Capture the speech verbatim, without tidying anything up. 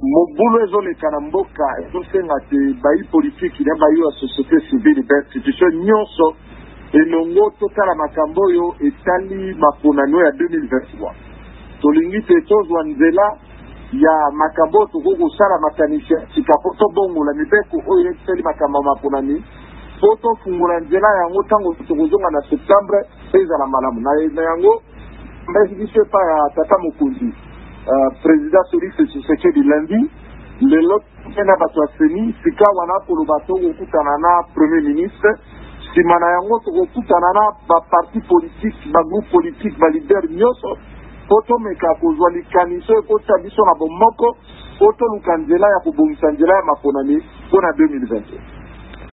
mobulo ezoleka na mboka ezosenga te bayi politique na bayi ya société civile d'institution nyonso elongo totala makambo oyo etali maponano ya deux mille vingt-trois tolingi te tozwa nzela ya makambo tokokosala makanisi sika po tobongola mibeko oyo etali makambo maponani po tofungula nzela yango ntango tokozonga na septembre ezala malamu na yango mbesikiso epa ya tata mokonzi Uh, président Félix Tshisekedi lundi le lot na bato aseni sika wana polo bato kokutana na premier ministre simana yango tokokutana na ba parti politique ba groupe politique ba leader nyonso poto meka kozwa likaniso ekota biso na bomoko poto lukanzela ya kubongisa nzela ya maponani mpona deux mille vingt.